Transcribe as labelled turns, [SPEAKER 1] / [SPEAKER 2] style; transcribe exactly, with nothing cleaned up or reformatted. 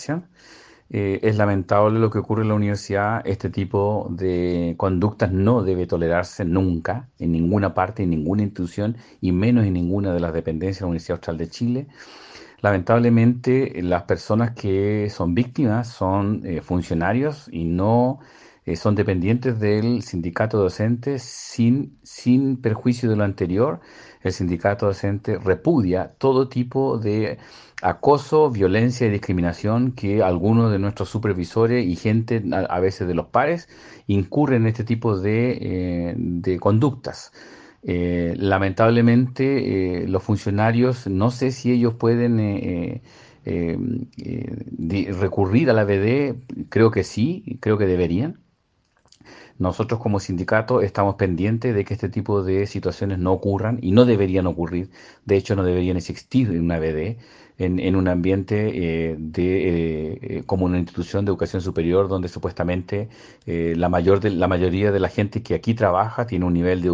[SPEAKER 1] tolerancia. Eh, es lamentable lo que ocurre en la universidad. Este tipo de conductas no debe tolerarse nunca, en ninguna parte, en ninguna institución, y menos en ninguna de las dependencias de la Universidad Austral de Chile. Lamentablemente, las personas que son víctimas son eh, funcionarios y no eh, son dependientes del sindicato docente sin, sin perjuicio de lo anterior. El sindicato docente repudia todo tipo de acoso, violencia y discriminación que algunos de nuestros supervisores y gente, a, a veces de los pares, incurren en este tipo de, eh, de conductas. Eh, lamentablemente, eh, los funcionarios, no sé si ellos pueden eh, eh, eh, di- recurrir a la B D, creo que sí, creo que deberían. Nosotros como sindicato estamos pendientes de que este tipo de situaciones no ocurran y no deberían ocurrir. De hecho, no deberían existir en una B D, en, en un ambiente eh, de, eh, eh, como una institución de educación superior donde supuestamente eh, la mayor de, la mayoría de la gente que aquí trabaja tiene un nivel de